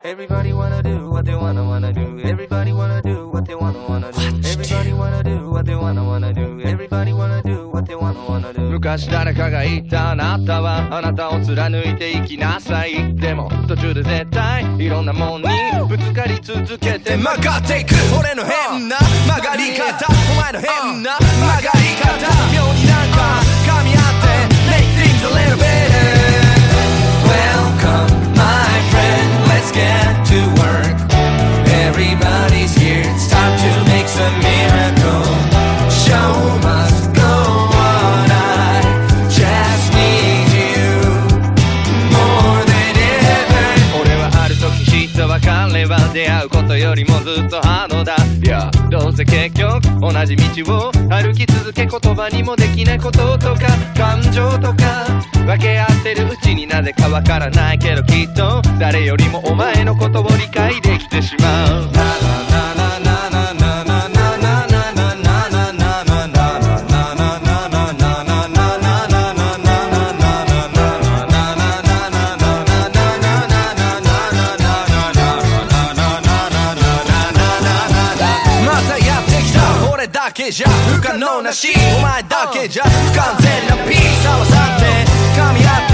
Everybody wanna do what they wanna do. Everybody wanna do what they wanna do. Everybody wanna do what they wanna do. Everybody wanna do what they wanna do. 昔誰かが言ったあなたはあなたを貫いていきなさい。でも途中で絶対いろんなもんにぶつかり続けて曲がっていく。俺の変な曲がり方、お前の変な曲がり方、妙になんか噛み合って Make things a little better. Welcome my friend, let's get to work. Everybody's here, it's time to make some miracle. Show must go on, I just need you more than ever. 俺はある時知った別れは出会うことよりもずっとハードだ。いやどうせ結局同じ道を歩き続け、言葉にもできないこととか感情とか分け合ってるうちになぜかわからないけどきっと誰よりもお前のことを理解できてしまう。だけじゃ不可能なし、お前だけじゃ不完全なピース合わさって噛み合って